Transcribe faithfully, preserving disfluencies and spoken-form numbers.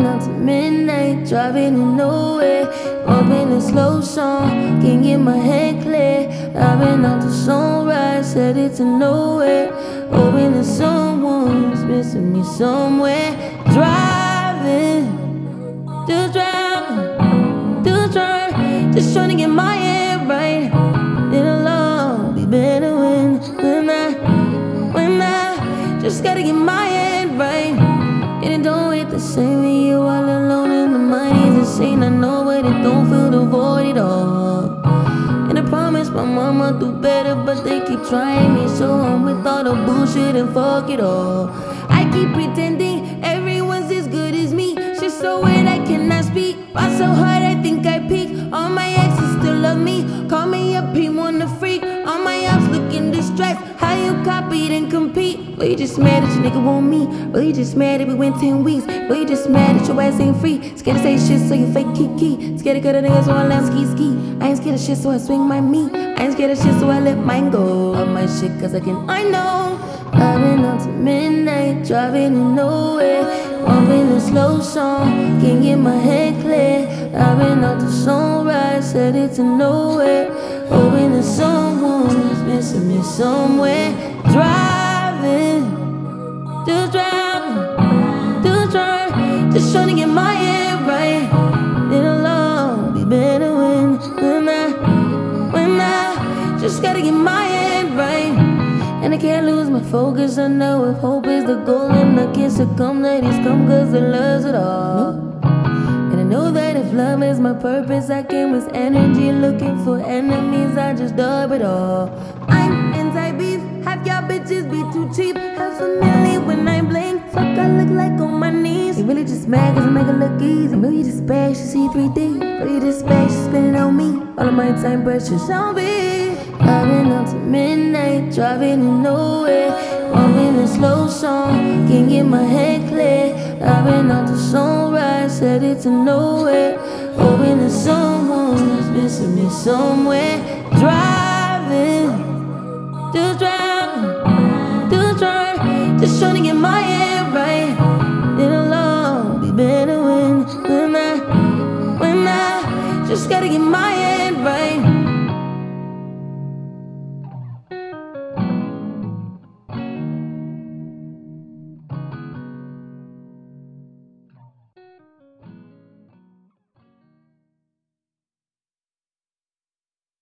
up to midnight, driving to nowhere, bumping a slow song, can't get my head clear. I've been out to sunrise, headed to nowhere, hoping that someone's missing me somewhere. Driving, just driving, just driving, just trying to get my head right. It'll all be better when, when I, when I just gotta get my head right. And it don't hit the same when you all alone and the money's insane. I know, but it don't feel the void at all. And I promise my mama do better, but they keep trying me, so I'm with all the bullshit and fuck it all. I keep pretending everyone's as good as me. Shit so weird I cannot speak. Fought so hard I think I peaked. All my exes still love me. Call me up, he wanna freak. All my ops looking distressed. How you copied and compete? Well, you just mad that your nigga want me. Well, you just mad that we went ten weeks. Well, you just mad that your ass ain't free. Scared to say shit, so you fake kiki. Scared to cut a nigga, so I let ski ski. I ain't scared of shit, so I swing my meat. I ain't scared of shit, so I let mine go. Love my shit, cause I can, I know. I've been up to midnight, driving to nowhere, bumping a slow song, can't get my head clear. I've been out to sunrise, headed to nowhere, hoping that someone's missing me somewhere. Driving, just driving, just driving, just trying to get my head right. It'll all be better when, when I, when I just gotta get my head right. And I can't lose my focus, I know if hope is the goal, and I can't succumb, ladies come cause the love's it all. And I know that if love is my purpose, I can waste energy looking for enemies, I just dub it all. I'm anti-beef, have y'all bitches be too cheap. Half a million when I blink, fuck I look like on my knees. You really just mad cause I make it look easy. I know you just bad, she see three D. But you just bad, she spend it on me. All of my time precious, I'll be. I've been up to midnight, driving to nowhere, bumping a slow song, can't get my head clear. I've been out to sunrise, headed to nowhere, hoping that someone's missing me somewhere. Driving, just driving, just driving, just trying to get my head